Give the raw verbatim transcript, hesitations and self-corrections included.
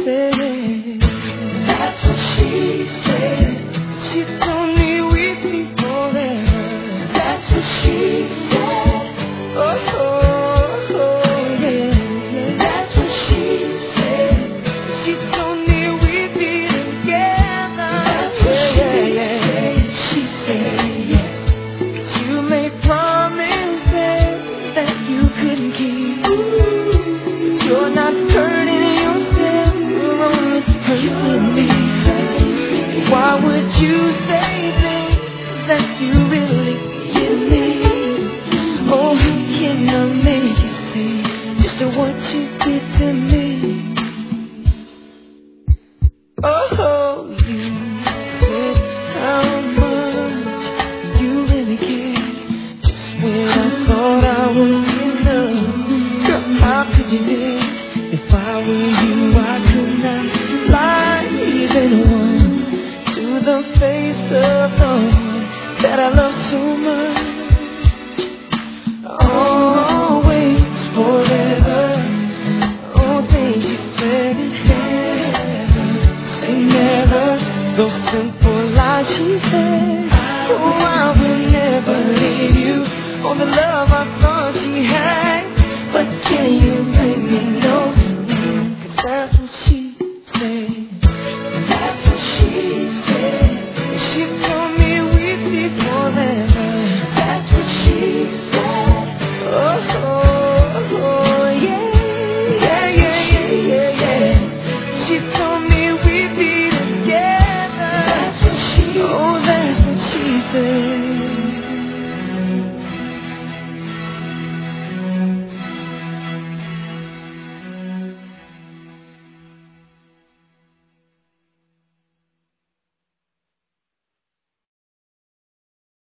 said. That's what she said. She told me we'd be forever. That's what she said. Oh, oh, oh, yeah, yeah. That's what she said. She told me we'd be together. That's what yeah, she yeah, said. She said, yeah. You made promises that you couldn't keep. Ooh, you're not hurting yourself, you're only hurting me. Why would you say things that you really didn't mean? Oh, how can I make you see just what you did to me? Oh, you said how much you really cared just when I thought I was enough. Girl, how could you dare? If I were you, I could not lie even once to the face of the one that I love so much. Always, forever. Oh, things you said in heaven, say never. Those simple